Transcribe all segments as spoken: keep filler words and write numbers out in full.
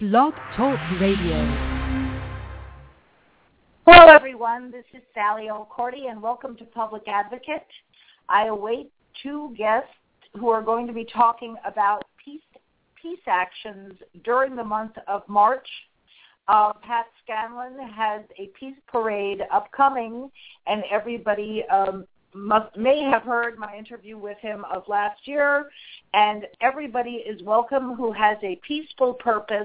Blog Talk Radio. Hello, everyone. This is Sally O'Cordy, and welcome to Public Advocate. I await two guests who are going to be talking about peace peace actions during the month of March. Uh, Pat Scanlon has a peace parade upcoming, and everybody um, must, may have heard my interview with him of last year, and everybody is welcome who has a peaceful purpose.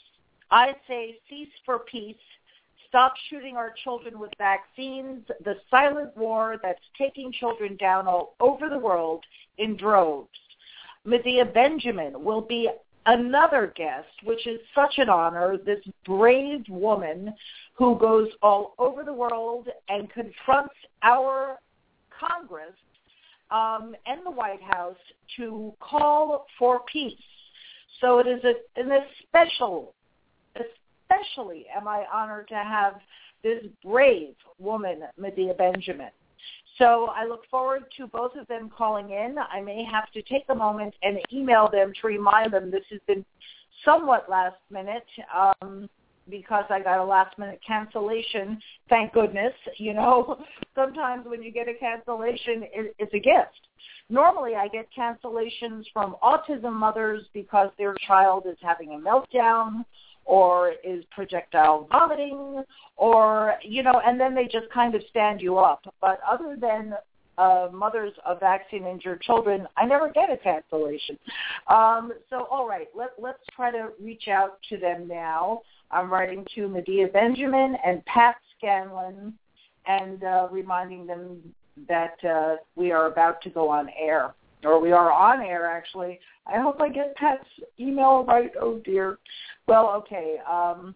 I say cease for peace. Stop shooting our children with vaccines, the silent war that's taking children down all over the world in droves. Medea Benjamin will be another guest, which is such an honor, this brave woman who goes all over the world and confronts our Congress um, and the White House to call for peace. So it is a, an especial Especially am I honored to have this brave woman, Medea Benjamin. So I look forward to both of them calling in. I may have to take a moment and email them to remind them this has been somewhat last minute um, because I got a last minute cancellation. Thank goodness. You know, sometimes when you get a cancellation, it, it's a gift. Normally I get cancellations from autism mothers because their child is having a meltdown or is projectile vomiting, or, you know, and then they just kind of stand you up. But other than uh, mothers of vaccine-injured children, I never get a cancellation. Um, so, all right, let, let's try to reach out to them now. I'm writing to Medea Benjamin and Pat Scanlon and uh, reminding them that uh, we are about to go on air. Or we are on air, actually. I hope I get Pat's email right. Oh, dear. Well, okay. Um,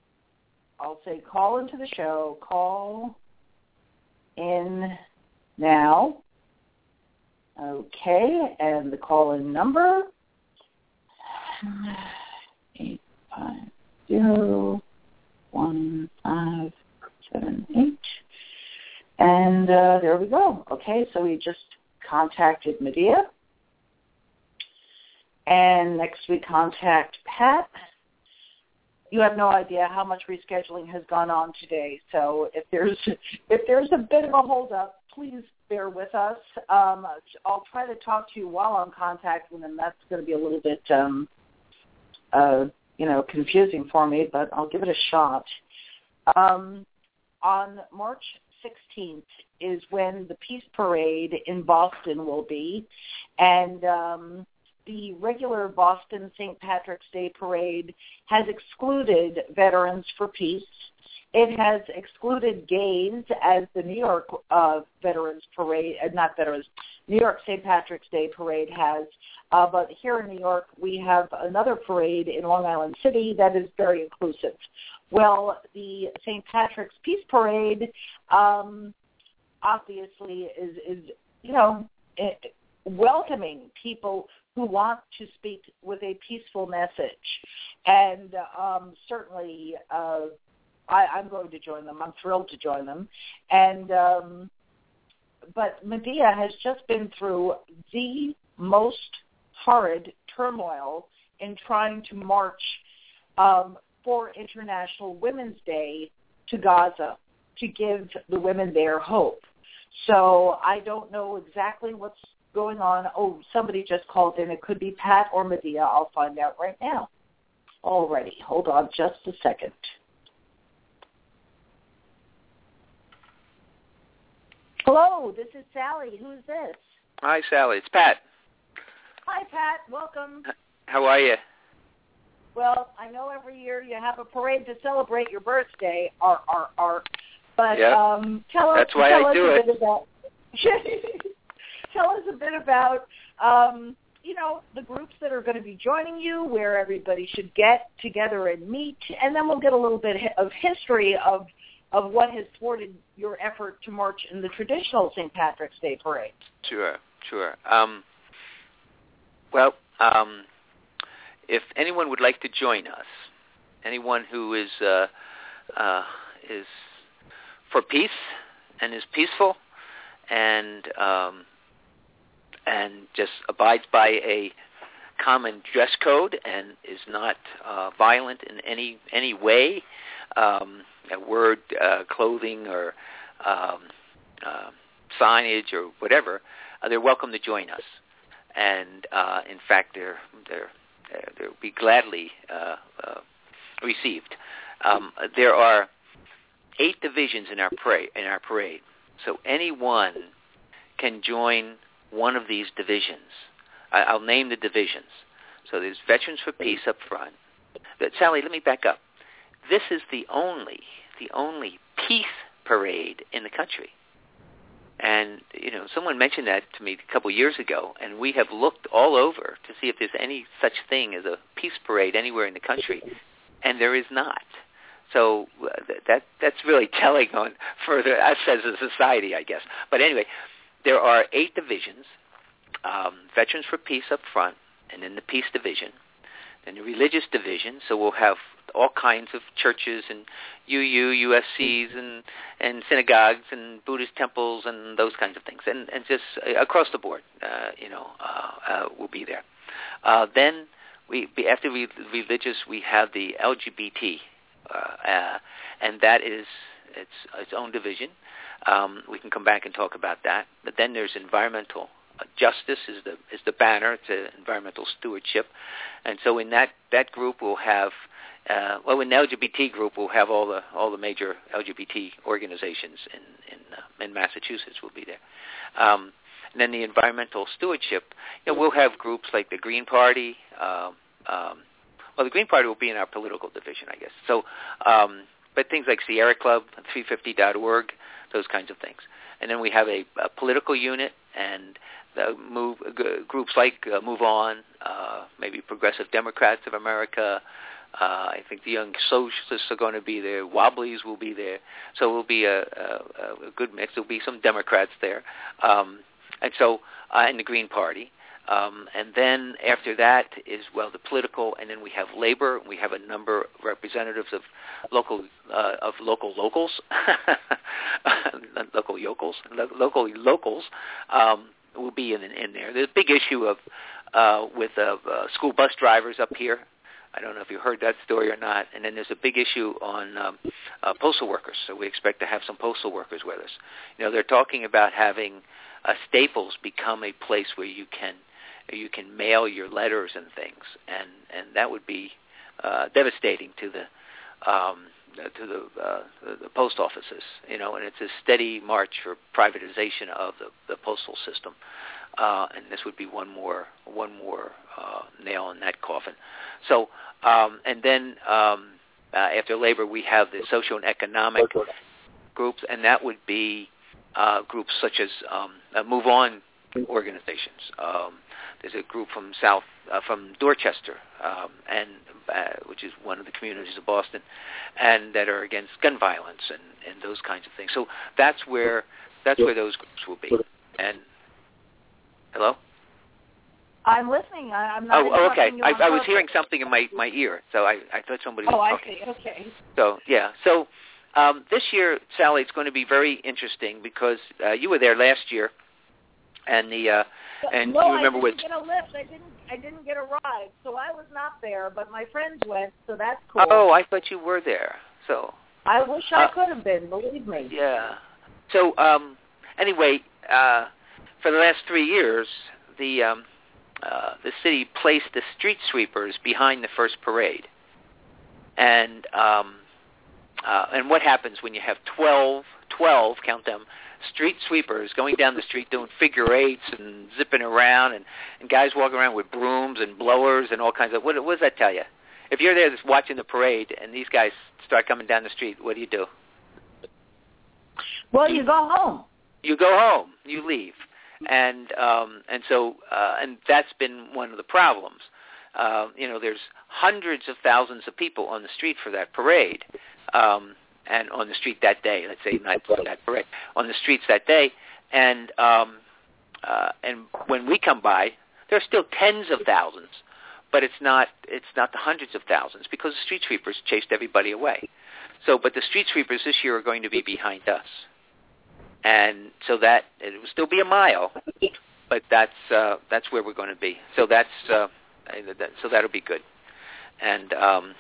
I'll say call into the show. Call in now. Okay. And the call-in number, eight five zero, one five seven eight. And uh, there we go. Okay, so we just contacted Medea. And next we contact Pat. You have no idea how much rescheduling has gone on today. So if there's if there's a bit of a holdup, please bear with us. Um, I'll try to talk to you while I'm contacting them. That's going to be a little bit, um, uh, you know, confusing for me, but I'll give it a shot. Um, on March sixteenth is when the Peace Parade in Boston will be, and um, the regular Boston Saint Patrick's Day Parade has excluded Veterans for Peace. It has excluded gays as the New York uh, Veterans Parade, uh, not Veterans, New York Saint Patrick's Day Parade has. Uh, but here in New York, we have another parade in Long Island City that is very inclusive. Well, the Saint Patrick's Peace Parade um, obviously is, is, you know, welcoming people who want to speak with a peaceful message. And um, certainly uh, I, I'm going to join them. I'm thrilled to join them. And um, but Medea has just been through the most horrid turmoil in trying to march um, for International Women's Day to Gaza to give the women there hope. So I don't know exactly what's going on. Oh, somebody just called in. It could be Pat or Medea. I'll find out right now. Alrighty, hold on just a second. Hello, this is Sally. Who's this? Hi, Sally. It's Pat. Hi, Pat. Welcome. How are you? Well, I know every year you have a parade to celebrate your birthday, R R R. But yep. um, tell us, That's why tell I us do a it. bit about. Tell us a bit about, um, you know, the groups that are going to be joining you, where everybody should get together and meet, and then we'll get a little bit of history of of what has thwarted your effort to march in the traditional Saint Patrick's Day parade. Sure, sure. Um, well, um, if anyone would like to join us, anyone who is uh, uh, is for peace and is peaceful and um, and just abides by a common dress code and is not uh, violent in any any way, um, a word, uh, clothing, or um, uh, signage, or whatever, uh, they're welcome to join us. And uh, in fact, they're they're they'll be gladly uh, uh, received. Um, there are eight divisions in our parade. In our parade, so anyone can join one of these divisions. I, I'll name the divisions. So there's Veterans for Peace up front. But Sally, let me back up. This is the only the only peace parade in the country. And, you know, someone mentioned that to me a couple years ago, and we have looked all over to see if there's any such thing as a peace parade anywhere in the country, and there is not. So uh, that that's really telling on further us as a society, I guess. But anyway, there are eight divisions, um, Veterans for Peace up front, and then the Peace Division, then the Religious Division, so we'll have all kinds of churches and U U, U S Cs and, and synagogues and Buddhist temples and those kinds of things, and, and just uh, across the board, uh, you know, uh, uh, will be there. Uh, then we, after we, religious, we have the L G B T, uh, uh, and that is its its own division. Um, we can come back and talk about that. But then there's environmental uh, justice is the is the banner. It's a environmental stewardship, and so in that, that group we'll have. Uh, well, in the L G B T group, we'll have all the all the major L G B T organizations in in, uh, in Massachusetts will be there. Um, and then the environmental stewardship, you know, we'll have groups like the Green Party. Um, um, well, the Green Party will be in our political division, I guess. So, um, but things like Sierra Club, three fifty dot org, those kinds of things. And then we have a, a political unit and the move g- groups like uh, Move On, uh, maybe Progressive Democrats of America. Uh, I think the Young Socialists are going to be there. Wobblies will be there. So it will be a, a, a good mix. There will be some Democrats there. Um, and so, uh, in the Green Party. Um, and then after that is, well, the political, and then we have labor. We have a number of representatives of local uh, of local locals, local yokels, lo- local locals um, will be in, in there. There's a big issue of uh, with uh, uh, school bus drivers up here. I don't know if you heard that story or not. And then there's a big issue on um, uh, postal workers. So we expect to have some postal workers with us. You know, they're talking about having uh, Staples become a place where you can you can mail your letters and things, and and that would be uh, devastating to the um, to the, uh, the the post offices. You know, and it's a steady march for privatization of the, the postal system. Uh, and this would be one more one more uh, nail in that coffin. So, um, and then um, uh, after labor, we have the social and economic groups, and that would be uh, groups such as um, uh, Move On organizations. Um, there's a group from South uh, from Dorchester, um, and uh, which is one of the communities of Boston, and that are against gun violence and, and those kinds of things. So that's where that's where those groups will be. And hello? I'm listening. I, I'm not. Oh, okay. You I, on I was purpose. hearing something in my, my ear, so I, I thought somebody was oh, talking. Oh, I see. Okay. So, yeah. So um, this year, Sally, it's going to be very interesting because uh, you were there last year, and the uh, and no, you remember I with didn't get a lift. I didn't. I didn't get a ride, so I was not there. But my friends went, so that's cool. Oh, I thought you were there. So I wish I uh, could have been. Believe me. Yeah. So um, anyway, uh, for the last three years, the um, uh, the city placed the street sweepers behind the first parade, and um, uh, and what happens when you have twelve, twelve, count them, street sweepers going down the street doing figure eights and zipping around, and, and guys walking around with brooms and blowers and all kinds of, what, what does that tell you? If you're there just watching the parade and these guys start coming down the street, what do you do? Well, you go home. You go home. You leave. And um, and so uh, and that's been one of the problems. Uh, you know, there's hundreds of thousands of people on the street for that parade, um, and on the street that day. Let's say not for that parade, on the streets that day. And um, uh, and when we come by, there are still tens of thousands, but it's not it's not the hundreds of thousands because the street sweepers chased everybody away. So, but the street sweepers this year are going to be behind us. And so that it will still be a mile, but that's uh, that's where we're going to be. So that's uh, that, so that'll be good. And um,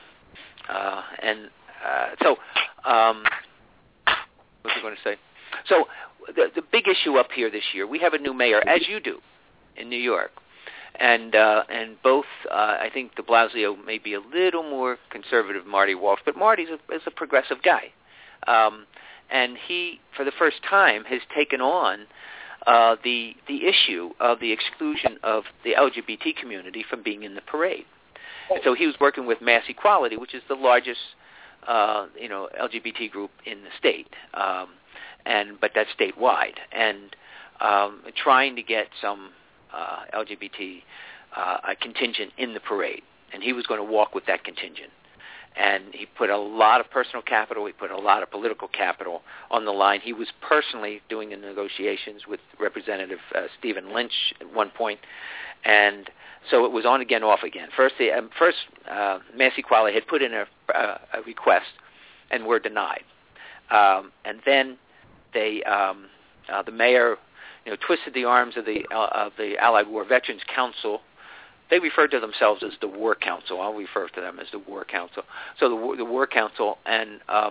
uh, and uh, so um, what was I going to say? So the the big issue up here this year, we have a new mayor, as you do, in New York. And uh, and both, uh, I think de Blasio may be a little more conservative than Marty Walsh, but Marty's a, is a progressive guy. Um, and he, for the first time, has taken on uh, the the issue of the exclusion of the L G B T community from being in the parade. And so he was working with Mass Equality, which is the largest uh, you know, L G B T group in the state, um, and but that's statewide, and um, trying to get some Uh, L G B T uh, a contingent in the parade, and he was going to walk with that contingent. And he put a lot of personal capital, he put a lot of political capital on the line. He was personally doing the negotiations with Representative uh, Stephen Lynch at one point, and so it was on again, off again. First, the um, first uh, Mass Equality had put in a, uh, a request and were denied, um, and then they, um, uh, the mayor, you know, twisted the arms of the uh, of the Allied War Veterans Council. They referred to themselves as the War Council. I'll refer to them as the War Council. So the, the War Council, and um,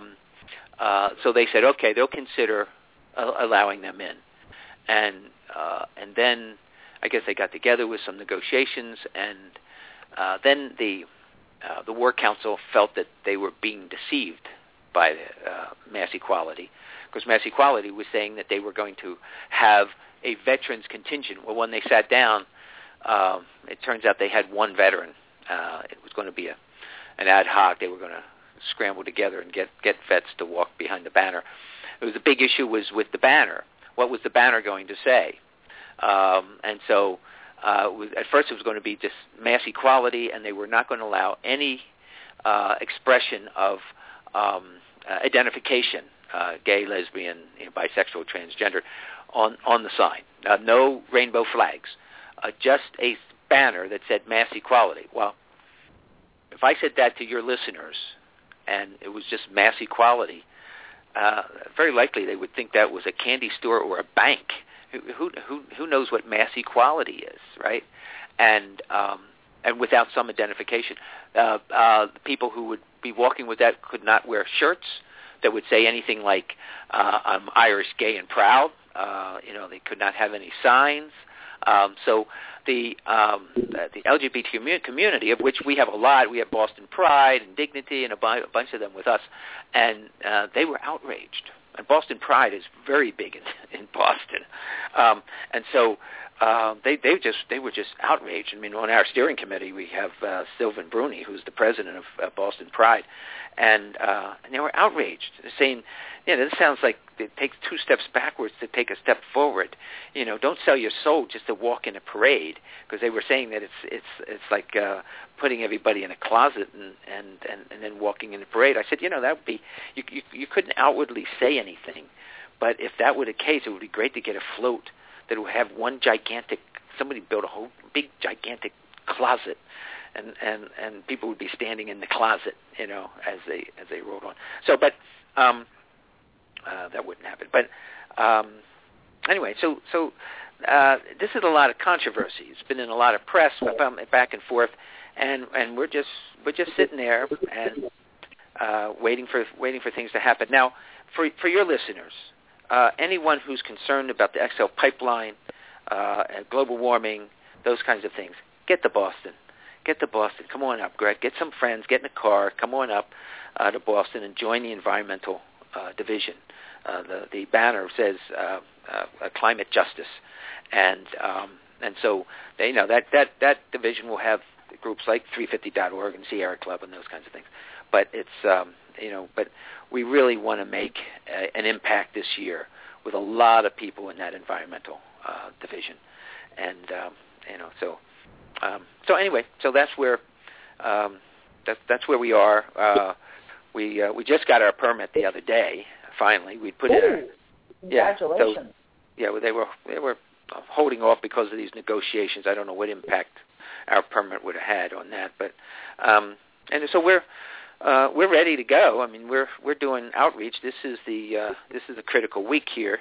uh, so they said, okay, they'll consider uh, allowing them in. And uh, and then I guess they got together with some negotiations, and uh, then the uh, the War Council felt that they were being deceived by uh, Mass Equality, because Mass Equality was saying that they were going to have a veterans contingent. Well, when they sat down, um, it turns out they had one veteran. Uh, it was going to be a, an ad hoc. They were going to scramble together and get, get vets to walk behind the banner. It was a big issue was with the banner. What was the banner going to say? Um, and so uh, was, at first it was going to be just Mass Equality, and they were not going to allow any uh, expression of um, uh, identification, uh, gay, lesbian, you know, bisexual, transgender, on, on the sign. Uh, no rainbow flags. Uh, just a banner that said Mass Equality. Well, if I said that to your listeners and it was just Mass Equality, uh, very likely they would think that was a candy store or a bank. Who, who, who knows what Mass Equality is, right? And um, and without some identification. Uh, uh, the people who would be walking with that could not wear shirts that would say anything like, uh, I'm Irish, gay, and proud. Uh, you know, they could not have any signs. Um, so the um, the L G B T community, of which we have a lot, we have Boston Pride and Dignity and a, bu- a bunch of them with us, and uh, they were outraged. And Boston Pride is very big in, in Boston, um, and so uh, they they just they were just outraged. I mean, on our steering committee we have uh, Sylvan Bruni, who's the president of uh, Boston Pride, and uh, and they were outraged, saying, "Yeah, this sounds like it takes two steps backwards to take a step forward. You know, don't sell your soul just to walk in a parade," because they were saying that it's it's it's like uh, putting everybody in a closet and, and, and, and then walking in a parade. I said, you know, that would be you, you you couldn't outwardly say anything, but if that were the case, it would be great to get a float that would have one gigantic, somebody built a whole big gigantic closet, and, and, and people would be standing in the closet, you know, as they as they rode on. So, but um, uh, that wouldn't happen. But um, anyway, so so uh, this is a lot of controversy. It's been in a lot of press, back and forth, and and we're just we're just sitting there and uh, waiting for waiting for things to happen. Now, for for your listeners, uh, anyone who's concerned about the X L pipeline, uh, global warming, those kinds of things, get to Boston. Get to Boston. Come on up, Greg. Get some friends. Get in a car. Come on up uh, to Boston and join the environmental uh, division. Uh, the the banner says uh, uh, climate justice, and um, and so they, you know that, that that division will have groups like three fifty dot org and Sierra Club and those kinds of things. But it's um, you know, but we really want to make a, an impact this year with a lot of people in that environmental uh, division, and um, you know so. Um, so anyway, so that's where um, that's that's where we are. Uh, we uh, we just got our permit the other day. Finally, we put Ooh, in. Our, congratulations! Yeah, so, yeah, well, they were they were holding off because of these negotiations. I don't know what impact our permit would have had on that, but um, and so we're uh, we're ready to go. I mean, we're we're doing outreach. This is the uh, this is a critical week here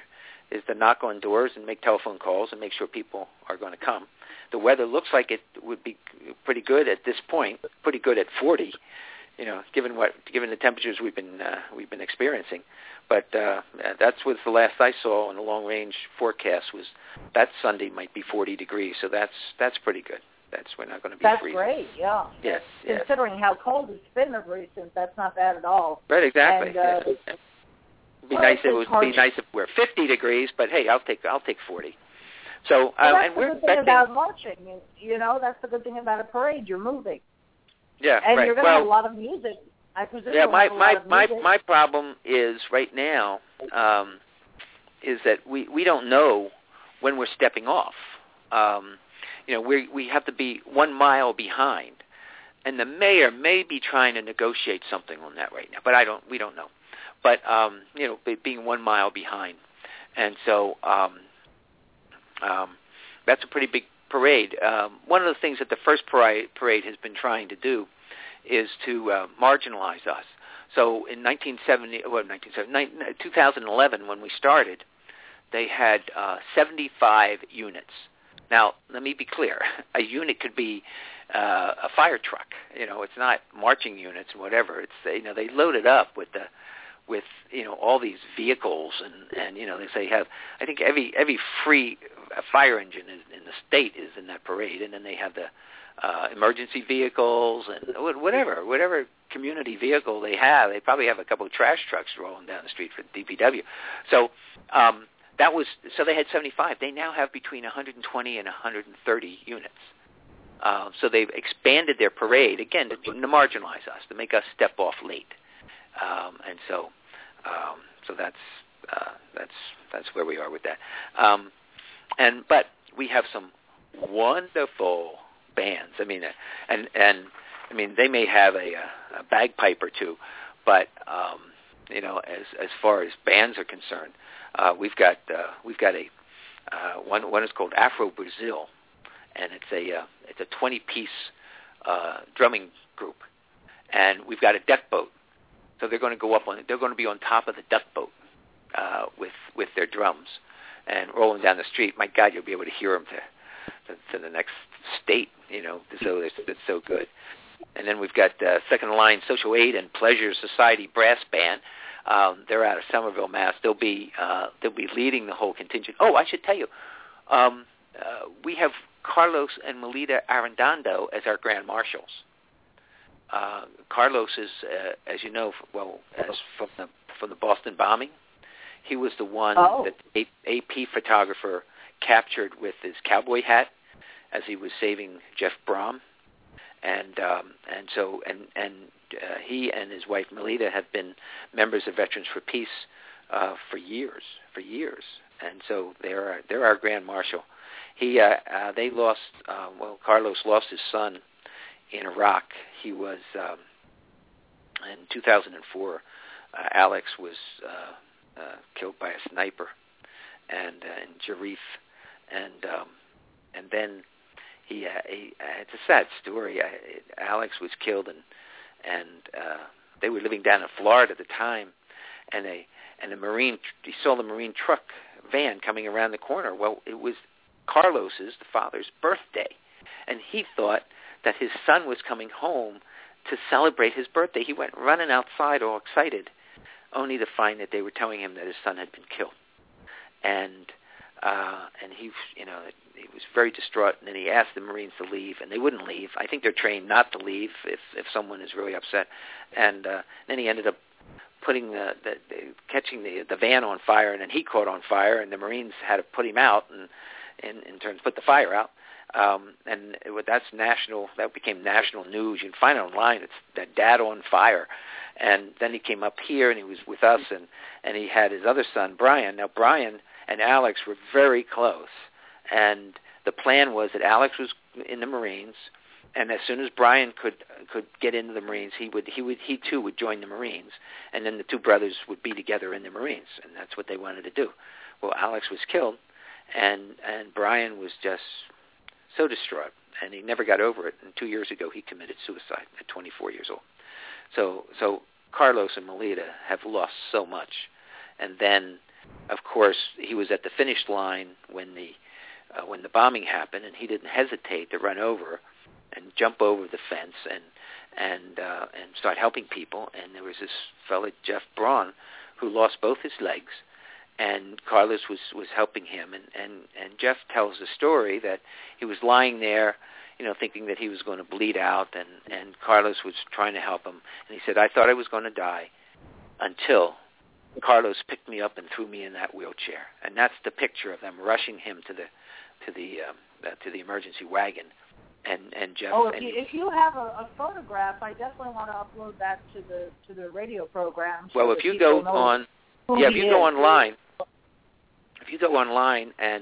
is to knock on doors and make telephone calls and make sure people are going to come. The weather looks like it would be pretty good at this point, pretty good at forty, you know, given what given the temperatures we've been uh, we've been experiencing. But uh, that was the last I saw on the long range forecast was that Sunday might be forty degrees. So that's that's pretty good. That's we're not going to be that's freezing. That's great, yeah. Yes, yes. Considering how cold it's been of recent, that's not bad at all. Right, exactly. And, uh, yes. It'd be well, nice. It would be nice if we're fifty degrees, but hey, I'll take I'll take forty. So, well, uh, that's and the we're good thing expecting, about marching. You know, that's the good thing about a parade. You're moving. Yeah, and right. you're going to well, have a lot of music. I presume. Yeah, you'll my have a my lot of my music. my problem is right now um, is that we we don't know when we're stepping off. Um, you know, we we have to be one mile behind, and the mayor may be trying to negotiate something on that right now, but I don't. We don't know. But um, you know, be, being one mile behind, and so. Um, Um, that's a pretty big parade. Um, one of the things that the first parade, parade has been trying to do is to uh, marginalize us. So in nineteen seventy, well, nineteen seventy, two thousand eleven, when we started, they had uh, seventy-five units. Now, let me be clear. A unit could be uh, a fire truck. You know, it's not marching units and whatever. It's, you know, they load it up with the with you know all these vehicles and, and you know they say have I think every every free fire engine is, in the state is in that parade, and then they have the uh, emergency vehicles and whatever whatever community vehicle they have. They probably have a couple of trash trucks rolling down the street for D P W. So um, that was so they had seventy-five. They now have between one hundred twenty and one hundred thirty units. Uh, so they've expanded their parade again to, to marginalize us, to make us step off late. Um, and so, um, so that's uh, that's that's where we are with that. Um, and but we have some wonderful bands. I mean, uh, and and I mean they may have a, a bagpipe or two, but um, you know, as as far as bands are concerned, uh, we've got uh, we've got a uh, one one is called Afro Brazil, and it's a uh, it's a twenty piece uh, drumming group, and we've got a deck boat. So they're going to go up on. They're going to be on top of the duck boat uh, with with their drums and rolling down the street. My God, you'll be able to hear them to to, to the next state. You know, so it's, it's so good. And then we've got uh, Second Line Social Aid and Pleasure Society Brass Band. Um, they're out of Somerville, Mass. They'll be uh, they'll be leading the whole contingent. Oh, I should tell you, um, uh, we have Carlos and Melita Arredondo as our grand marshals. Uh, Carlos is, uh, as you know, well, as from the from the Boston bombing, he was the one oh. that the A P photographer captured with his cowboy hat as he was saving Jeff Brom, and um, and so and and uh, he and his wife Melita have been members of Veterans for Peace uh, for years, for years, and so they're they're our grand marshal. He uh, uh, they lost uh, well, Carlos lost his son in Iraq. He was um, in two thousand four. Uh, Alex was uh, uh, killed by a sniper, and uh, in Jarif, and um, and then he, uh, he uh, it's a sad story. I, it, Alex was killed, and and uh, they were living down in Florida at the time, and they and the Marine he saw the Marine truck van coming around the corner. Well, it was Carlos's, the father's, birthday, and he thought that his son was coming home to celebrate his birthday. He went running outside all excited, only to find that they were telling him that his son had been killed. And uh, and he, you know, he was very distraught. And then he asked the Marines to leave, and they wouldn't leave. I think they're trained not to leave if if someone is really upset. And uh, then he ended up putting the, the, the catching the the van on fire, and then he caught on fire, and the Marines had to put him out and in in turn put the fire out. Um, and it, that's national. That became national news. You can find it online. It's that Dad on Fire. And then he came up here, and he was with us, and, and he had his other son, Brian. Now, Brian and Alex were very close, and the plan was that Alex was in the Marines, and as soon as Brian could could get into the Marines, he would he would he too would join the Marines, and then the two brothers would be together in the Marines, and that's what they wanted to do. Well, Alex was killed, and and Brian was just so distraught, and he never got over it. And two years ago, he committed suicide at twenty-four years old. So, so Carlos and Melita have lost so much, and then, of course, he was at the finish line when the uh, when the bombing happened, and he didn't hesitate to run over and jump over the fence and and uh, and start helping people. And there was this fellow, Jeff Braun, who lost both his legs, and Carlos was, was helping him. And, and, and Jeff tells the story that he was lying there, you know, thinking that he was going to bleed out, and, and Carlos was trying to help him. And he said, I thought I was going to die until Carlos picked me up and threw me in that wheelchair. And that's the picture of them rushing him to the to the um, uh, to the emergency wagon. And and Jeff. Oh, if and you, if you have a, a photograph, I definitely want to upload that to the to the radio program. So well, if you go on, yeah, if you go online, if you go online and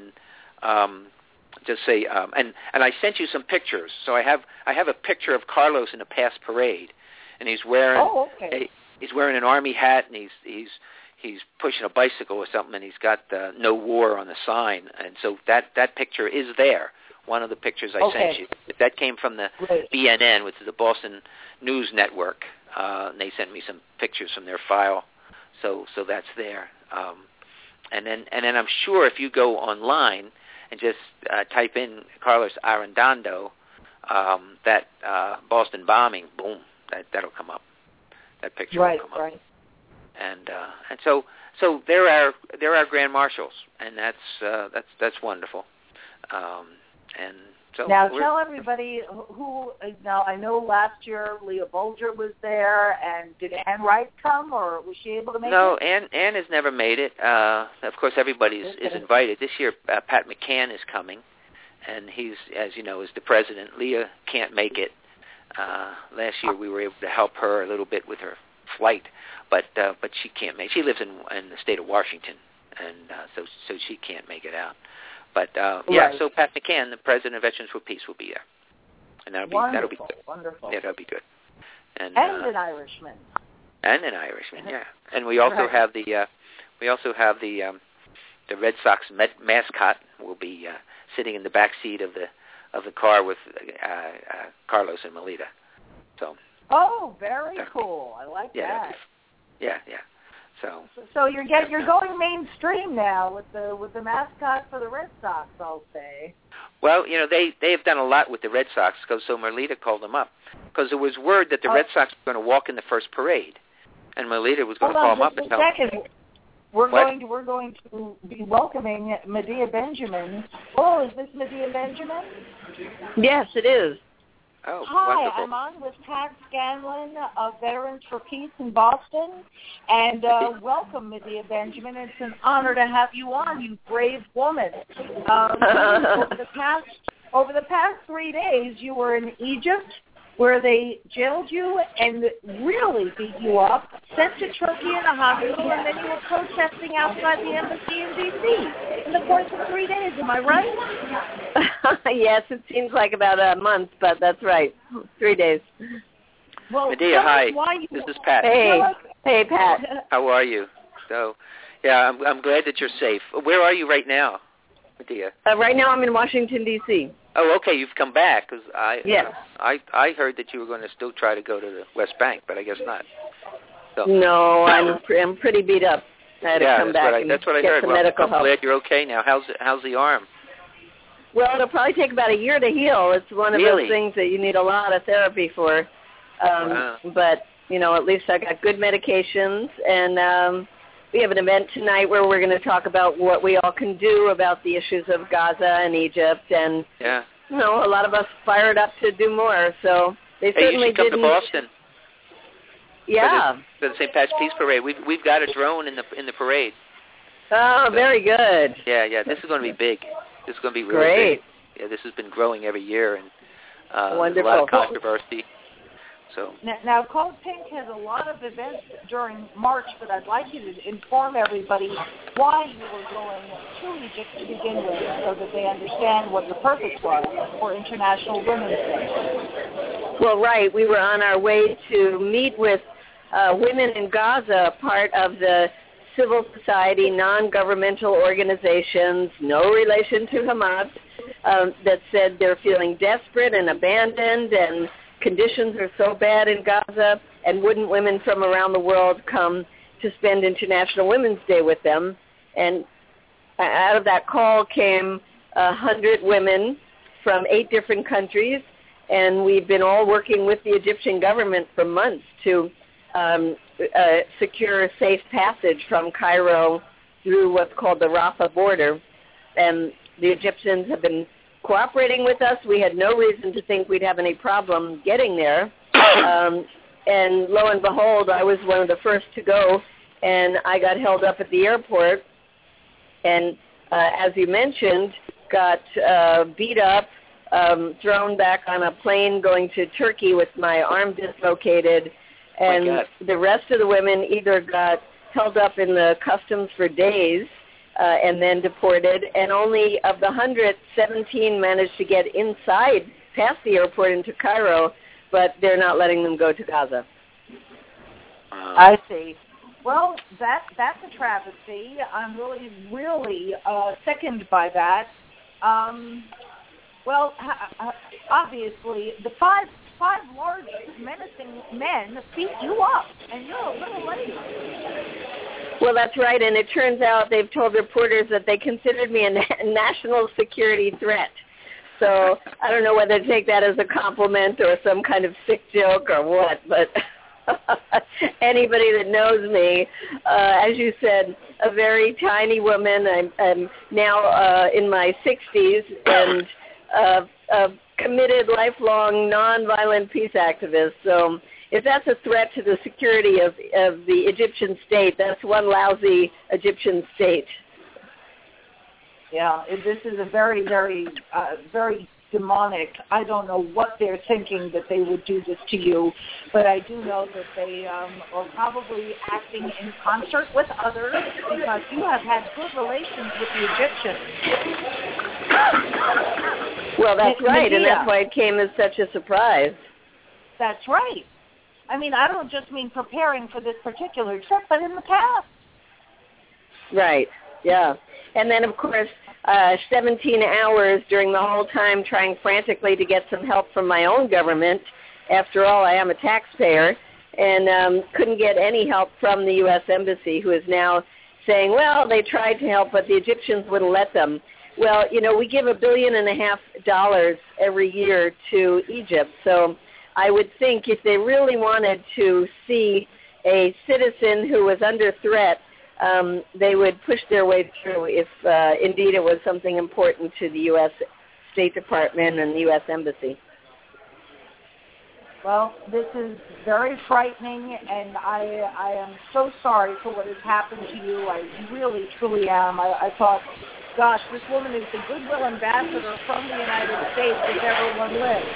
um, just say, um, and and I sent you some pictures. So I have I have a picture of Carlos in a past parade, and he's wearing oh, okay. a, he's wearing an army hat, and he's he's he's pushing a bicycle or something, and he's got uh, no war on the sign, and so that that picture is there. One of the pictures I okay. sent you. That came from the Great. B N N, which is the Boston News Network, uh, and they sent me some pictures from their file. So so that's there. Um, and then and then I'm sure if you go online and just uh, type in Carlos Arredondo, um, that uh, Boston bombing, boom, that that'll come up. That picture right, will come right. up. And uh, and so so there are there are grand marshals, and that's uh, that's that's wonderful. Um, and so now tell everybody who. Now I know last year Leah Bolger was there, and did Ann Wright come, or was she able to make no, it? No, Ann Ann has never made it. Uh, of course, everybody is, okay. is invited. This year, uh, Pat McCann is coming, and he's, as you know, is the president. Leah can't make it. Uh, last year, we were able to help her a little bit with her flight, but uh, but she can't make. She lives in in the state of Washington, and uh, so so she can't make it out. But uh, yeah, right. so Pat McCann, the president of Veterans for Peace, will be there, and that'll be wonderful, that'll be good. Wonderful. Yeah, that'll be good. And, and uh, an Irishman. And an Irishman, yeah. And we also right. have the uh, we also have the um, the Red Sox met- mascot will be uh, sitting in the back seat of the of the car with uh, uh, Carlos and Melita. So. Oh, very cool. I like yeah, that. Be, yeah, yeah. So. So you're get you're going mainstream now with the with the mascot for the Red Sox, I'll say. Well, you know they they have done a lot with the Red Sox, because so Melita called them up, because there was word that the oh. Red Sox were going to walk in the first parade, and Melita was going Hold to call on, them up just and a tell second. them. We're What? going to we're going to be welcoming Medea Benjamin. Oh, is this Medea Benjamin? Yes, it is. Oh, Hi, wonderful. I'm on with Pat Scanlon of Veterans for Peace in Boston, and uh, welcome, Medea Benjamin. It's an honor to have you on, you brave woman. Um, over the past over the past three days, you were in Egypt, where they jailed you and really beat you up, sent to Turkey in a hospital, and then you were protesting outside the embassy in D C in the course of three days. Am I right? Yes, it seems like about a month, but that's right. Three days. Well, Medea, hi. You, this is Pat. Hey, hey, Pat. How are you? So, yeah, I'm I'm glad that you're safe. Where are you right now, Medea? Uh, right now, I'm in Washington D C. Oh, okay. You've come back, because I yes. uh, I I heard that you were going to still try to go to the West Bank, but I guess not. So. No, I'm I'm pretty beat up. I had yeah, to come that's back what I, and that's what I get heard. some Well, medical I'm help. glad you're okay now. How's how's the arm? Well, it'll probably take about a year to heal. It's one of Really? those things that you need a lot of therapy for. Um, Wow. But, you know, at least I got good medications. And um, we have an event tonight where we're going to talk about what we all can do about the issues of Gaza and Egypt. And, Yeah. you know, a lot of us fired up to do more. So they Hey, you certainly should come didn't. to Boston. Yeah. For the Saint Pat's Peace Parade. We've we've got a drone in the in the parade. Oh, very good. Yeah, yeah. This is going to be big. This is going to be really Great. big. Yeah, this has been growing every year, and uh, Wonderful. there's a lot of controversy. So. Now, now, Code Pink has a lot of events during March, but I'd like you to inform everybody why you were going to Egypt to begin with, so that they understand what the purpose was for International Women's Day. Well, right. We were on our way to meet with uh, women in Gaza, part of the civil society, non-governmental organizations, no relation to Hamas, um, that said they're feeling desperate and abandoned and conditions are so bad in Gaza, and wouldn't women from around the world come to spend International Women's Day with them. And out of that call came a hundred women from eight different countries, and we've been all working with the Egyptian government for months to um, uh, secure safe passage from Cairo through what's called the Rafah border. And the Egyptians have been cooperating with us. We had no reason to think we'd have any problem getting there. Um, and lo and behold, I was one of the first to go, and I got held up at the airport. And uh, as you mentioned, got uh, beat up, um, thrown back on a plane going to Turkey with my arm dislocated, and oh the rest of the women either got held up in the customs for days uh, and then deported, and only of the one hundred, seventeen managed to get inside, past the airport into Cairo, but they're not letting them go to Gaza. I see. Well, that that's a travesty. I'm really, really uh, sickened by that. Um, well, uh, obviously, the five five large menacing men beat you up, and you're a little lady. Well, that's right, and it turns out they've told reporters that they considered me a na- national security threat. So I don't know whether to take that as a compliment or some kind of sick joke or what, but anybody that knows me, uh, as you said, a very tiny woman. I'm, I'm now uh, in my sixties and uh, a committed, lifelong, nonviolent peace activist. So if that's a threat to the security of, of the Egyptian state, that's one lousy Egyptian state. Yeah, it, this is a very, very, uh, very demonic. I don't know what they're thinking that they would do this to you, but I do know that they um, are probably acting in concert with others because you have had good relations with the Egyptians. Well, that's Medea. right, and that's why it came as such a surprise. That's right. I mean, I don't just mean preparing for this particular trip, but in the past. Right, yeah. And then, of course, uh, seventeen hours during the whole time trying frantically to get some help from my own government. After all, I am a taxpayer, and um, couldn't get any help from the U S Embassy, who is now saying, well, they tried to help, but the Egyptians wouldn't let them. Well, you know, we give a billion and a half dollars every year to Egypt, so I would think if they really wanted to see a citizen who was under threat, um, they would push their way through if uh, indeed it was something important to the U S State Department and the U S Embassy. Well, this is very frightening, and I I am so sorry for what has happened to you. I really, truly am. I, I thought, gosh, this woman is the goodwill ambassador from the United States if everyone lives.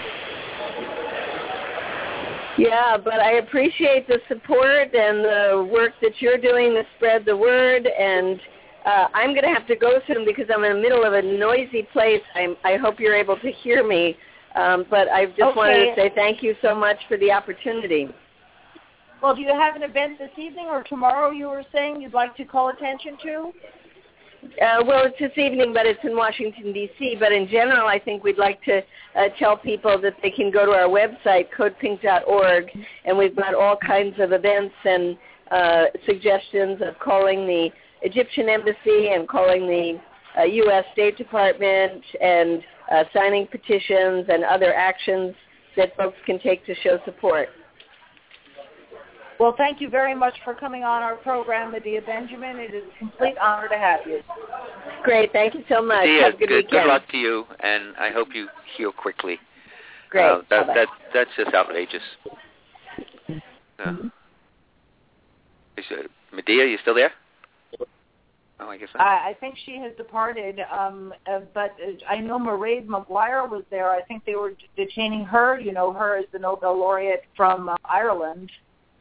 Yeah, but I appreciate the support and the work that you're doing to spread the word, and uh, I'm going to have to go soon because I'm in the middle of a noisy place. I'm, I hope you're able to hear me, um, but I just okay. wanted to say thank you so much for the opportunity. Well, do you have an event this evening or tomorrow you were saying you'd like to call attention to? Uh, well, it's this evening, but it's in Washington, D C But in general, I think we'd like to uh, tell people that they can go to our website, code pink dot org, and we've got all kinds of events and uh, suggestions of calling the Egyptian Embassy and calling the uh, U S State Department and uh, signing petitions and other actions that folks can take to show support. Well, thank you very much for coming on our program, Medea Benjamin. It is a complete honor to have you. Great. Thank you so much. Medea, have a good, good, weekend. good luck to you, and I hope you heal quickly. Great. Uh, that, Bye-bye. that, that's just outrageous. Uh, is, uh, Medea, you still there? Oh, I guess not. I, I think she has departed, um, uh, but uh, I know Mairead Maguire was there. I think they were detaining her. You know, her as the Nobel laureate from uh, Ireland.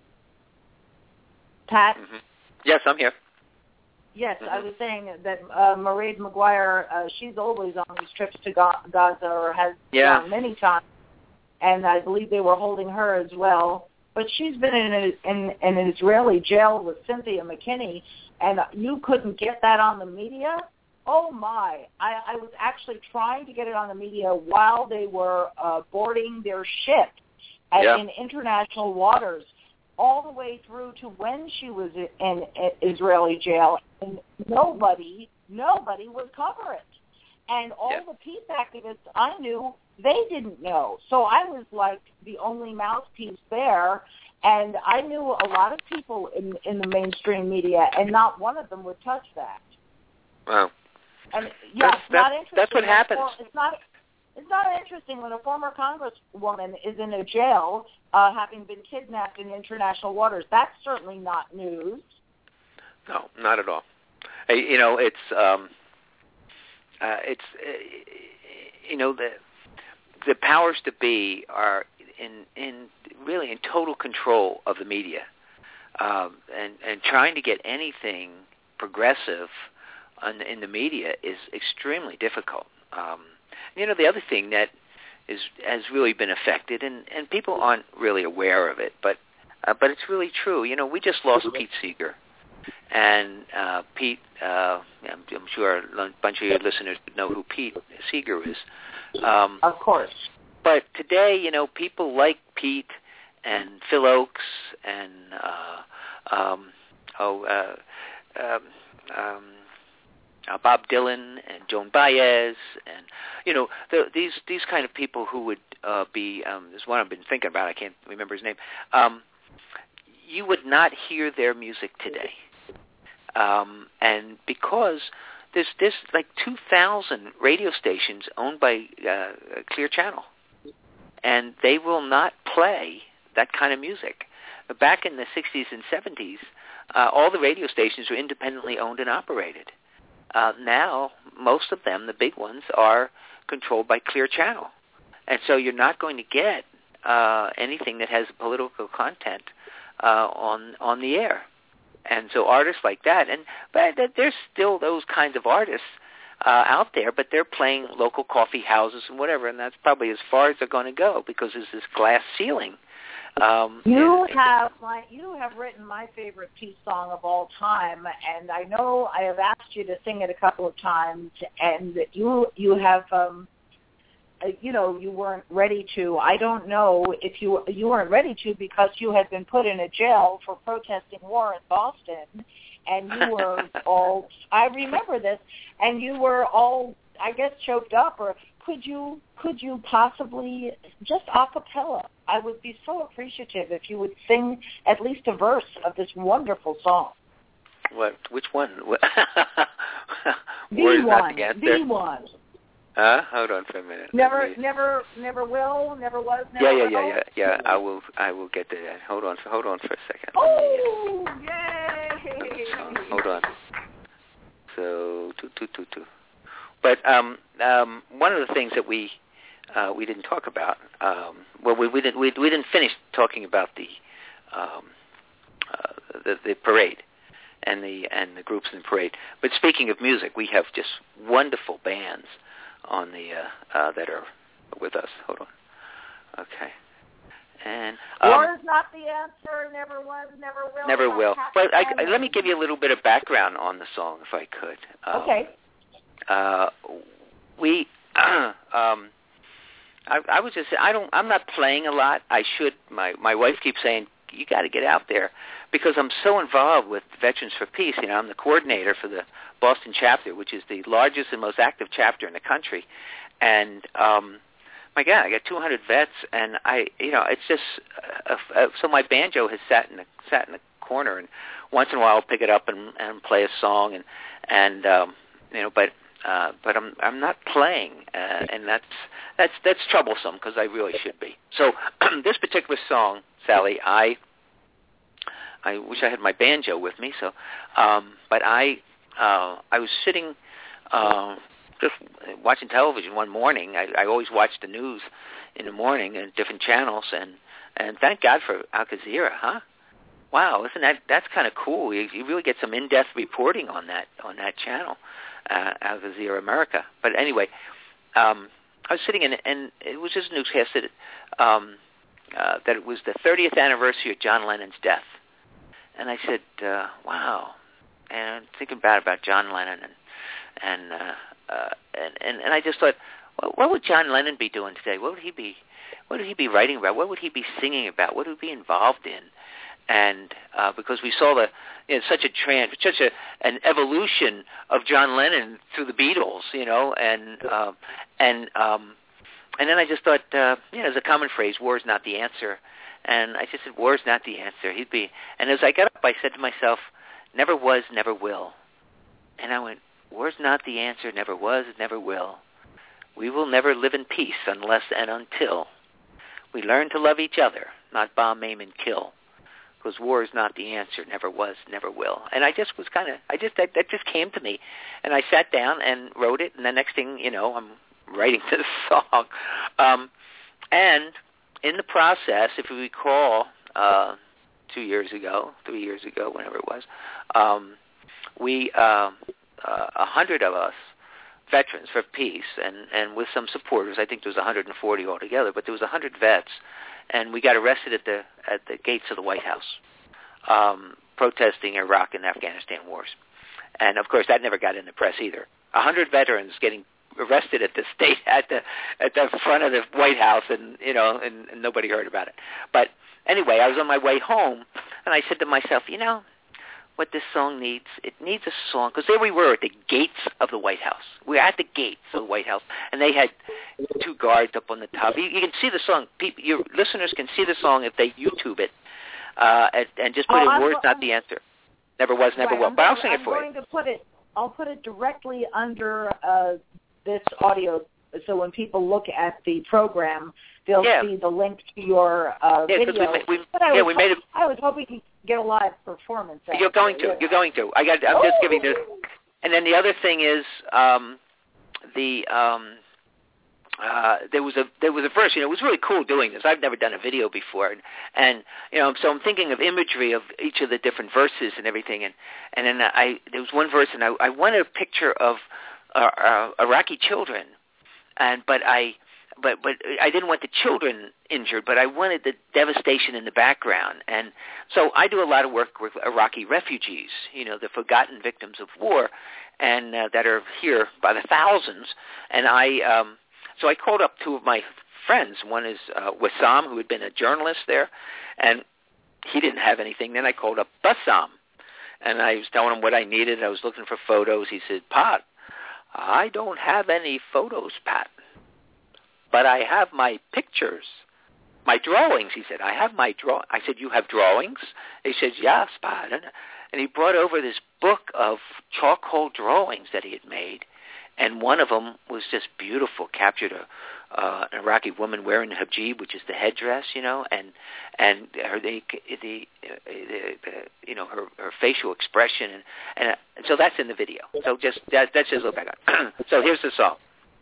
Pat? Mm-hmm. Yes, I'm here. Yes, Mm-hmm. I was saying that uh, Mairead Maguire, uh, she's always on these trips to Gaza or has Yeah. gone many times, and I believe they were holding her as well. But she's been in, a, in, in an Israeli jail with Cynthia McKinney, and you couldn't get that on the media? Oh, my. I, I was actually trying to get it on the media while they were uh, boarding their ship at, yeah. in international waters. all the way through to when she was in, in Israeli jail, and nobody, nobody would cover it. And all yeah. the peace activists I knew, they didn't know. So I was like the only mouthpiece there, and I knew a lot of people in, in the mainstream media, and not one of them would touch that. Wow. And yeah, that's, it's not that's, interesting. that's what happens. It's not. It's not interesting when a former congresswoman is in a jail, uh, having been kidnapped in international waters. That's certainly not news. No, not at all. Hey, you know, it's um, uh, it's uh, you know the the powers to be are in in really in total control of the media, um, and and trying to get anything progressive on, in the media is extremely difficult. Um, you know, the other thing that is has really been affected, and, and people aren't really aware of it, but uh, but it's really true. You know, we just lost Pete Seeger, and uh, Pete, uh, I'm, I'm sure a bunch of your listeners know who Pete Seeger is. Um, of course. But today, you know, people like Pete and Phil Oakes and uh, um, oh. Uh, um, um, Uh, Bob Dylan and Joan Baez, and you know the, these these kind of people who would uh, be. Um, there's one I've been thinking about. I can't remember his name. Um, you would not hear their music today, um, and because there's there's like two thousand radio stations owned by uh, Clear Channel, and they will not play that kind of music. But back in the sixties and seventies, uh, all the radio stations were independently owned and operated. Uh, now, most of them, the big ones, are controlled by Clear Channel. And so you're not going to get uh, anything that has political content uh, on on the air. And so artists like that, and but there's still those kinds of artists uh, out there, but they're playing local coffee houses and whatever, and that's probably as far as they're going to go because there's this glass ceiling. Um, you and, have my, you have written my favorite peace song of all time, and I know I have asked you to sing it a couple of times, and you you have, um, you know, you weren't ready to. I don't know if you you weren't ready to because you had been put in a jail for protesting war in Boston, and you were all. I remember this, and you were all, I guess, choked up. Or could you could you possibly just a cappella? I would be so appreciative if you would sing at least a verse of this wonderful song. What? Which one? The one. The one. Huh? Hold on for a minute. Never, never, never will. Never was. Never yeah, yeah, will. yeah, yeah, yeah. I will. I will get to that. Hold on. For, hold on for a second. Oh, yay! Hold on. So two, two, two, two. But um, um, one of the things that we uh, we didn't talk about, um, well, we, we didn't we, we didn't finish talking about the um, uh, the, the parade and the and the groups in the parade. But speaking of music, we have just wonderful bands on the uh, uh, that are with us. Hold on. Okay. And um, war is not the answer. Never was. Never will. Never will. But I, I, let me give you a little bit of background on the song, if I could. Um, okay. Uh, we, um, I, I was just, I don't, I'm not playing a lot. I should. My my wife keeps saying you got to get out there because I'm so involved with Veterans for Peace. You know, I'm the coordinator for the Boston chapter, which is the largest and most active chapter in the country. And um, my God, I got two hundred vets, and I, you know, it's just uh, uh, so my banjo has sat in the sat in the corner, and once in a while I'll pick it up and, and play a song, and and um, you know, but. Uh, but I'm I'm not playing, uh, and that's that's that's troublesome because I really should be. So this particular song, Sally, I I wish I had my banjo with me. So, um, but I uh, I was sitting uh, just watching television one morning. I, I always watch the news in the morning and different channels, and and thank God for Al Jazeera, huh? Wow, isn't that that's kind of cool? You, you really get some in-depth reporting on that on that channel. Uh, Al Jazeera America. But anyway, um, I was sitting in, and it was just newscasted um, uh, that it was the thirtieth anniversary of John Lennon's death. And I said, uh, wow. And I'm thinking about about John Lennon, and and, uh, uh, and and and I just thought, well, what would John Lennon be doing today? What would he be? What would he be writing about? What would he be singing about? What would he be involved in? and uh, because we saw the you know, such a trend, such a an evolution of John Lennon through the Beatles, you know, and uh, and um, and then I just thought, uh, you know, there's a common phrase, "War is not the answer," and I just said, "War is not the answer." He'd be, and as I got up, I said to myself, "Never was, never will," and I went, "War is not the answer, never was, never will. We will never live in peace unless and until we learn to love each other, not bomb, maim, and kill. Because war is not the answer, never was, never will." And I just was kind of, I just, that, that just came to me. And I sat down and wrote it, and the next thing, you know, I'm writing this song. Um, and in the process, if you recall, uh, two years ago, three years ago, whenever it was, um, we, uh, uh, a hundred of us, veterans for peace, and, and with some supporters, I think there was one hundred forty altogether, but there was one hundred vets, and we got arrested at the at the gates of the White House, um, protesting Iraq and Afghanistan wars. And of course, that never got in the press either. one hundred veterans getting arrested at the state at the at the front of the White House, and you know, and, and nobody heard about it. But anyway, I was on my way home, and I said to myself, you know, what this song needs, it needs a song, because there we were at the gates of the White House. We were at the gates of the White House, and they had two guards up on the top. You, you can see the song. People, your listeners can see the song if they YouTube it, uh, and, and just put oh, in I'm, "Words I'm, Not the Answer." Never was, never right, will. I'm But I'll going, sing I'm it for going you. To put it, I'll put it directly under uh, this audio, so when people look at the program, they'll Yeah. see the link to your uh, Yeah, video. we, we, but I yeah, was we made it. I was hoping to get a live performance. You're going to. Yeah. You're going to. I got. I'm just giving the. And then the other thing is um, the um, uh, there was a there was a verse. You know, it was really cool doing this. I've never done a video before, and, and you know, so I'm thinking of imagery of each of the different verses and everything. And and then I there was one verse, and I, I wanted a picture of uh, uh, Iraqi children, and but I. But but I didn't want the children injured, but I wanted the devastation in the background. And so I do a lot of work with Iraqi refugees, you know, the forgotten victims of war, and uh, that are here by the thousands. And I um, so I called up two of my friends. One is uh, Wassam, who had been a journalist there, and he didn't have anything. Then I called up Bassam, and I was telling him what I needed. I was looking for photos. He said, "Pat, I don't have any photos, Pat. But I have my pictures, my drawings." He said, "I have my draw." I said, "You have drawings?" He said, "Yes, Pat." And he brought over this book of charcoal drawings that he had made, and one of them was just beautiful. Captured a uh, an Iraqi woman wearing the hijab, which is the headdress, you know, and and her the the, uh, the, the you know her, her facial expression, and and, uh, and so that's in the video. So just that, that's just a little back on. So here's the song.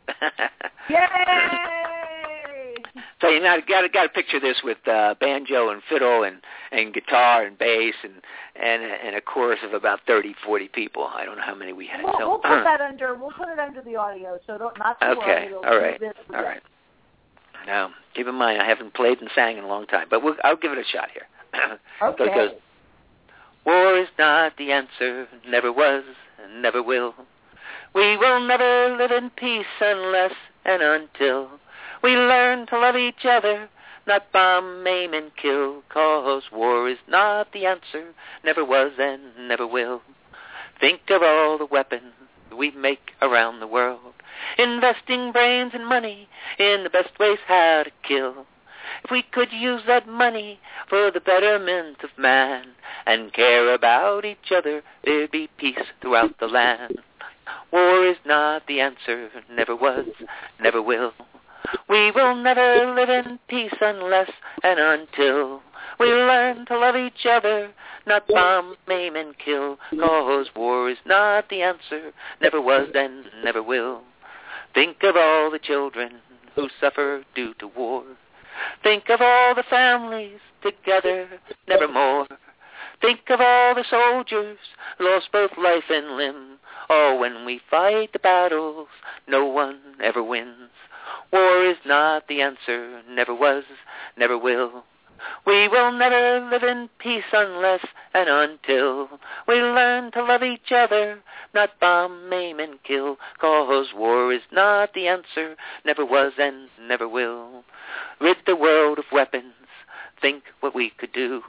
Yay! So you now got to got to picture this with uh, banjo and fiddle and, and guitar and bass and and and a chorus of about thirty, forty people. I don't know how many we had. We'll, so, we'll put that under. We'll put it under the audio, so don't not to okay. worry. All right. All right. Now, keep in mind, I haven't played and sang in a long time, but we'll, I'll give it a shot here. Okay. So it goes, "War is not the answer, never was, and never will. We will never live in peace unless and until we learn to love each other, not bomb, maim, and kill, 'cause war is not the answer, never was and never will. Think of all the weapons we make around the world, investing brains and money in the best ways how to kill. If we could use that money for the betterment of man and care about each other, there'd be peace throughout the land. War is not the answer, never was, never will. We will never live in peace unless and until we learn to love each other, not bomb, maim, and kill, 'cause war is not the answer, never was and never will. Think of all the children who suffer due to war. Think of all the families together, nevermore. Think of all the soldiers lost both life and limb. Oh, when we fight the battles, no one ever wins. War is not the answer, never was, never will. We will never live in peace unless and until we learn to love each other, not bomb, maim, and kill, 'cause war is not the answer, never was and never will. Rid the world of weapons, think what we could do.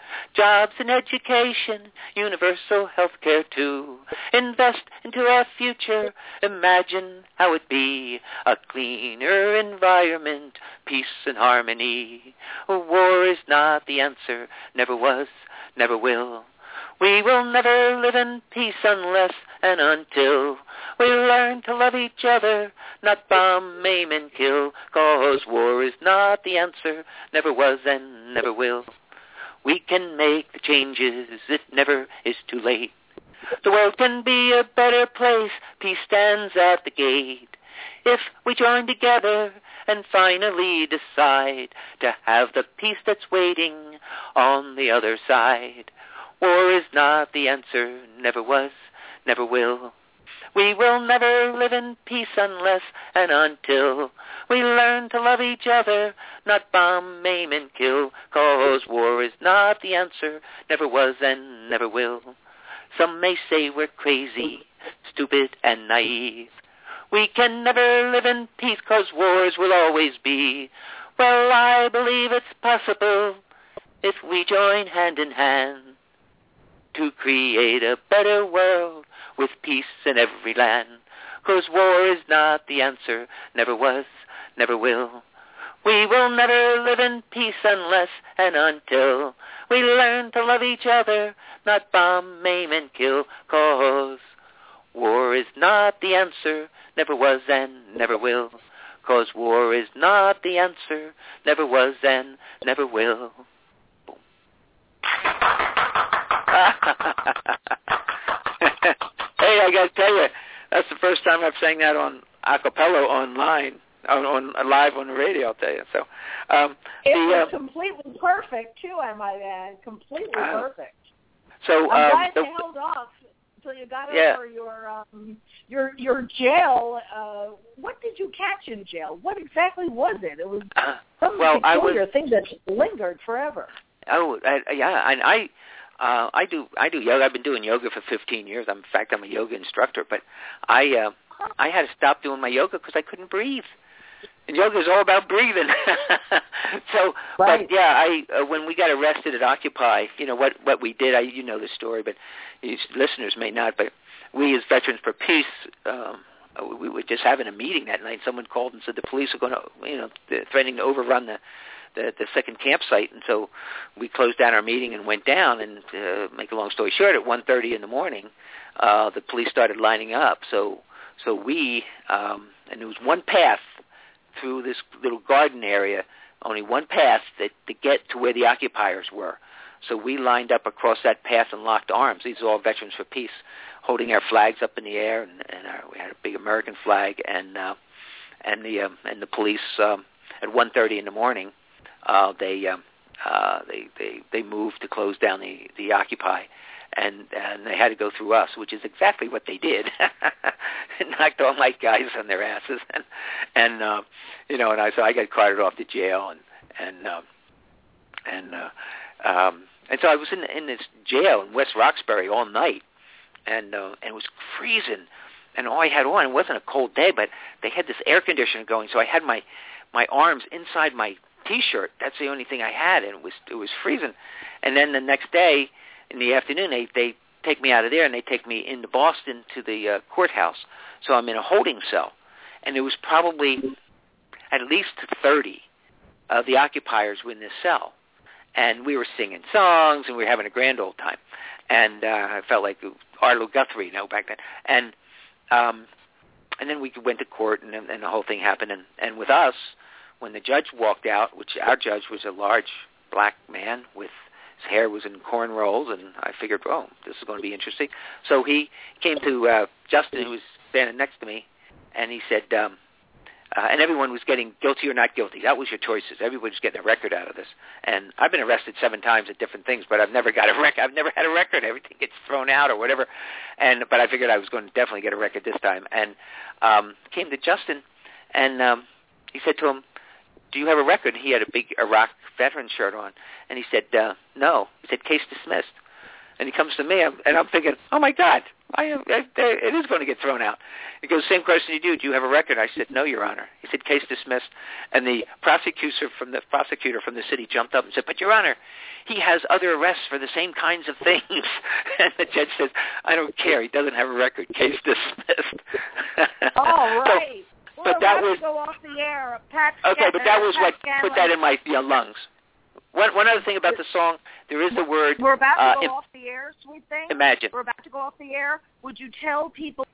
Jobs and education, universal health care too. Invest into our future, imagine how it'd be. A cleaner environment, peace and harmony. War is not the answer, never was, never will. We will never live in peace unless and until we learn to love each other, not bomb, maim, and kill. 'Cause war is not the answer, never was and never will. We can make the changes, it never is too late. The world can be a better place, peace stands at the gate. If we join together and finally decide to have the peace that's waiting on the other side. War is not the answer, never was, never will. We will never live in peace unless and until we learn to love each other, not bomb, maim, and kill. 'Cause war is not the answer, never was and never will. Some may say we're crazy, stupid and naive. We can never live in peace 'cause wars will always be. Well, I believe it's possible if we join hand in hand to create a better world with peace in every land. 'Cause war is not the answer, never was, never will. We will never live in peace unless and until we learn to love each other, not bomb, maim, and kill. 'Cause war is not the answer, never was and never will. 'Cause war is not the answer, never was and never will. Boom. Hey, I got to tell you, that's the first time I've sang that on a cappella online, on, on live on the radio. I'll tell you. So um, it the, was uh, completely perfect too. I might add, completely uh, perfect. So I'm um, glad the, you held off until you got yeah. over your um, your your jail. Uh, what did you catch in jail? What exactly was it? It was uh, some well, peculiar I was, thing that lingered forever. Oh, I, yeah, and I. Uh, I do. I do yoga. I've been doing yoga for fifteen years. I'm, in fact, I'm a yoga instructor. But I, uh, I had to stop doing my yoga because I couldn't breathe. And yoga is all about breathing. so, right. but yeah, I uh, when we got arrested at Occupy, you know what what we did. I you know the story, but you listeners may not. But we, as Veterans for Peace, um, we were just having a meeting that night. Someone called and said the police are going to, you know, threatening to overrun the. The, the second campsite, and so we closed down our meeting and went down. And to make a long story short, at one thirty in the morning, uh, the police started lining up. So, so we um, and there was one path through this little garden area, only one path that to get to where the occupiers were. So we lined up across that path and locked arms. These are all Veterans for Peace, holding our flags up in the air, and, and our, we had a big American flag, and uh, and the um, and the police um, at one thirty in the morning. Uh, they, um, uh, they they they moved to close down the, the Occupy, and and they had to go through us, which is exactly what they did. Knocked all my guys on their asses, and and uh, you know, and I so I got carted off to jail, and and uh, and uh, um, and so I was in in this jail in West Roxbury all night, and uh, and it was freezing, and all I had on, it wasn't a cold day, but they had this air conditioner going, so I had my my arms inside my T-shirt. That's the only thing I had, and it was it was freezing. And then the next day, in the afternoon, they they take me out of there and they take me into Boston to the uh, courthouse. So I'm in a holding cell, and there was probably at least thirty of the occupiers were in this cell, and we were singing songs and we were having a grand old time. And uh, I felt like Arlo Guthrie, you know, back then. And um, and then we went to court, and, and the whole thing happened. And, and with us, when the judge walked out, which our judge was a large black man with his hair was in cornrows, and I figured, oh, this is going to be interesting. So he came to uh, Justin, who was standing next to me, and he said, um, uh, and everyone was getting guilty or not guilty. That was your choices. Everybody was getting a record out of this. And I've been arrested seven times at different things, but I've never got a record. I've never had a record. Everything gets thrown out or whatever. And but I figured I was going to definitely get a record this time. And um, came to Justin, and um, he said to him, do you have a record? And he had a big Iraq veteran shirt on. And he said, uh, no. He said, case dismissed. And he comes to me, and I'm thinking, oh, my God, I, I, I, it is going to get thrown out. He goes, same question you do. Do you have a record? I said, no, Your Honor. He said, case dismissed. And the prosecutor from the prosecutor from the city jumped up and said, but Your Honor, he has other arrests for the same kinds of things. And the judge says, I don't care. He doesn't have a record. Case dismissed. Oh, right. So, We're but that about was to go off the air. Pat okay. Scan- But that was Pat what Scanlon. put that in my yeah, lungs. One, one other thing about the song, there is the word. We're about to uh, go im- off the air, sweet thing. Imagine. We're about to go off the air. Would you tell people